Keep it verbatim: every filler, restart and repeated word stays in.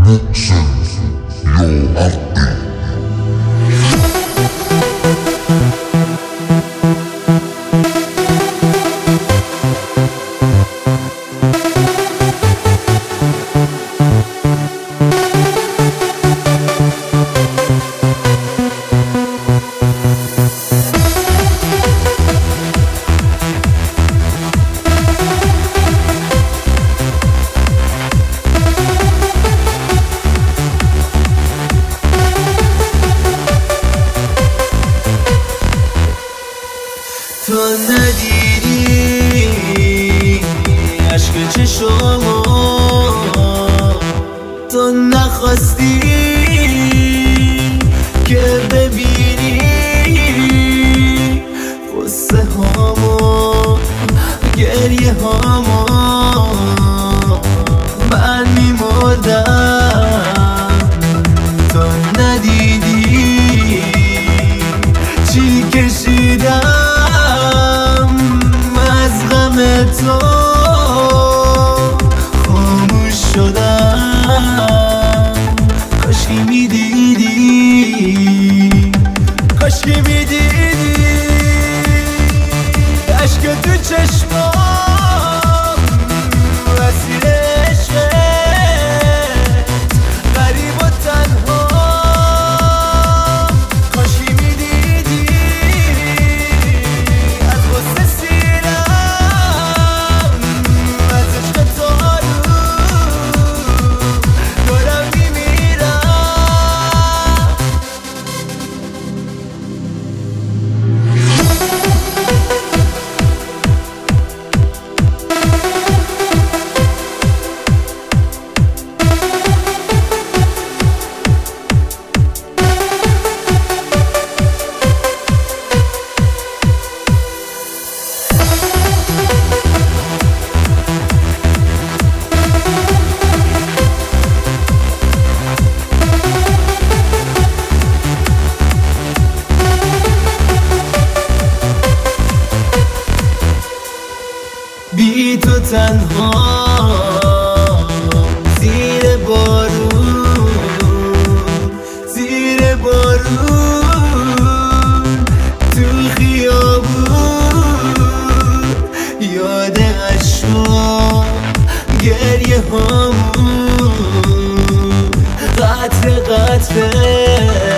محسن یا حقی. تو ندیدی عشق چشمو، تو نخواستی که ببینی قصه هامو گریه هامو. من میمردم تو ندیدی چی کشیدم تو. خاموش شدم کاشکی میدیدی، کاشکی میدیدی عشق تو چشمام اسیر عشقت غریب و تنها. کاشکی میدیدی از غصه بی تو تنها زیر بارون، زیر بارون تو خیابون. یاد عشق گریه هامون قطره قطره